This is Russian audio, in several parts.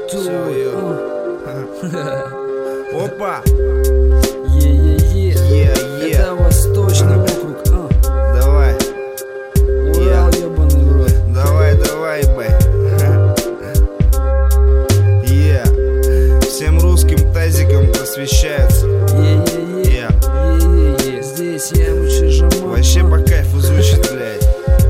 Опа! Это Восточный округ. Давай. Урал, ебаный в рот. Давай, бэй. Всем русским тазикам посвящается. Здесь я лучше жаман. Вообще по кайфу звучит, блядь.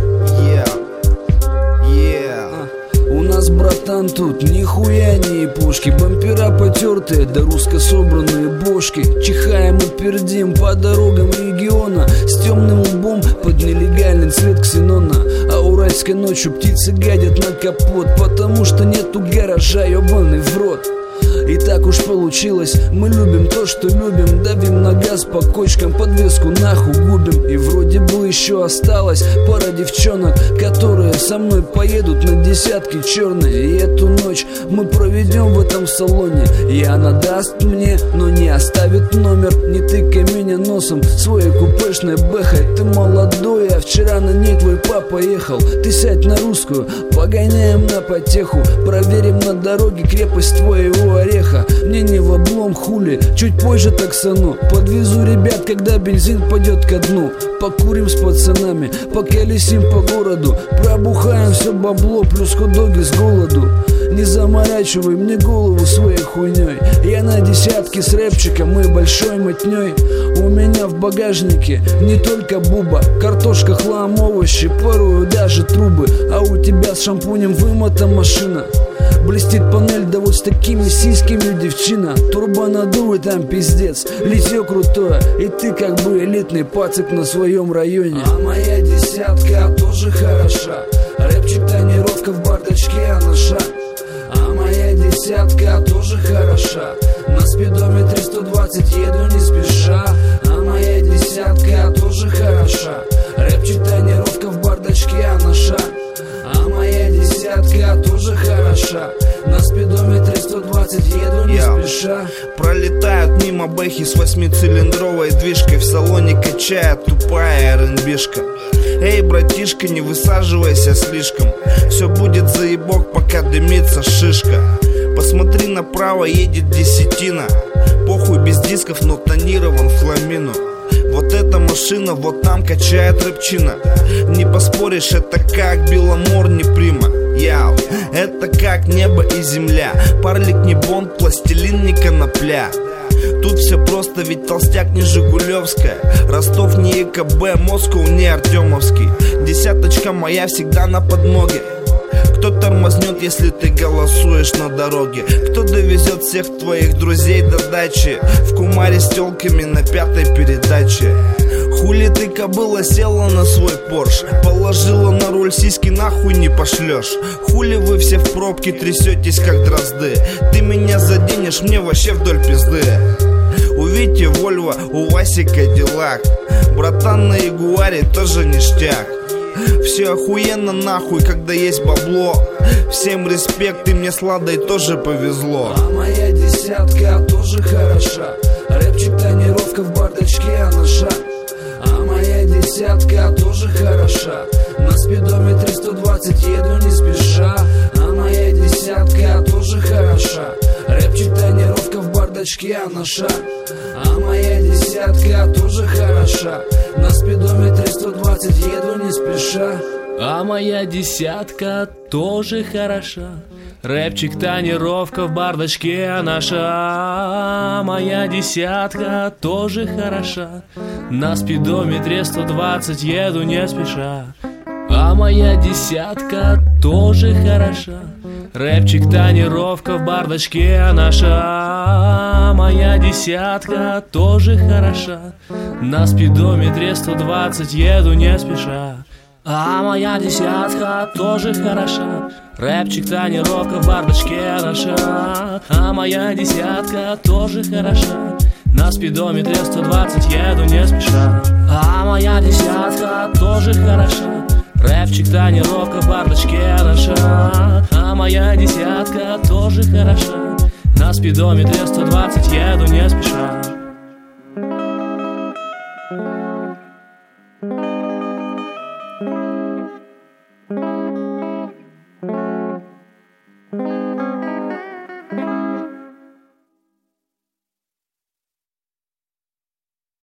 У нас, братан, тут нихуя не пушки. Бампера потертые, да русско собранные бошки. Чихаем и пердим по дорогам региона с темным лбом под нелегальный цвет ксенона. А уральской ночью птицы гадят на капот, потому что нету гаража, ебаный в рот. И так уж получилось, мы любим то, что любим. Давим на газ по кочкам, подвеску нахуй губим. И вроде бы еще осталось пара девчонок, которые со мной поедут на десятки черные. И эту ночь мы проведем в этом салоне. И она даст мне, но не оставит номер. Не тыкай меня носом своей купешной бэхой. Ты молодой, а вчера на ней твой папа ехал. Ты сядь на русскую, погоняем на потеху. Проверим на дороге крепость твоего ореха. Мне не в облом, хули, чуть позже таксану. Подвезу ребят, когда бензин пойдет ко дну. Покурим с пацанами, поколесим по городу. Пробухаем все бабло, плюс хот-доги с голоду. Не заморачивай мне голову своей хуйней. Я на десятке с рэпчиком и большой мотней. У меня в багажнике не только буба, картошка, хлам, овощи, порою даже трубы. А у тебя с шампунем вымыта машина. Блестит панель, да вот с такими сиськами, девчина. Турбо надуй, там пиздец, литье крутое. И ты как бы элитный пацик на своем районе. А моя десятка тоже хороша. Рэпчик, тонировка в бардачке, а наша. А моя десятка тоже хороша. На спидометре 120 еду не спеша. А моя десятка тоже хороша. Рэпчик, тонировка в бардачке, а наша. А моя десятка тоже хороша. На спидометре 120 еду не спеша. Пролетают мимо бэхи с 8-цилиндровой движкой. В салоне качает тупая РНБшка. Эй, братишка, не высаживайся слишком. Все будет заебок, пока дымится шишка. Посмотри направо, едет десятина. Похуй без дисков, но тонирован фламино. Вот эта машина, вот там качает рэпчина. Не поспоришь, это как Беломор, не прима. Яу, это как небо и земля. Парлик не Бонд, пластилин не конопля. Тут все просто, ведь толстяк не Жигулевская. Ростов не ЕКБ, Москва не Артемовский. Десяточка моя всегда на подмоге. Кто тормознет, если ты голосуешь на дороге? Кто довезет всех твоих друзей до дачи? В кумаре с телками на 5-й передаче. Хули ты, кобыла, села на свой Порш, положила на руль сиськи, нахуй не пошлешь. Хули вы все в пробке трясетесь, как дрозды? Ты меня заденешь, мне вообще вдоль пизды. У Вити Вольво, у Васи Кадиллак. Братан на Ягуаре тоже ништяк. Все охуенно нахуй, когда есть бабло. Всем респект, и мне с Ладой тоже повезло. А моя десятка тоже хороша. Рэпчик, тонировка в бардачке, а наша. А моя десятка тоже хороша. На спидометре 120 еду не спеша. А моя десятка тоже хороша. Рэпчик, тонировка в бардачке, а наша. А моя десятка тоже хороша. На спидометре 120 еду не спеша. А моя десятка тоже хороша. Рэпчик, тонировка в бардачке, а наша. Моя десятка тоже хороша. На спидометре 120 еду не спеша. А моя десятка тоже хороша. Рэпчик, тонировка в бардачке, а наша. Моя десятка тоже хороша. На спидометре 120 еду не спеша. А моя десятка тоже хороша. Рэпчик, тонировка в бардачке, а наша. А моя десятка тоже хороша. На спидометре 120 еду не спеша. А моя десятка тоже хороша. Рэпчик, тонировка в бардачке, а наша. А моя десятка тоже хороша. На спидометре 120 еду не спеша.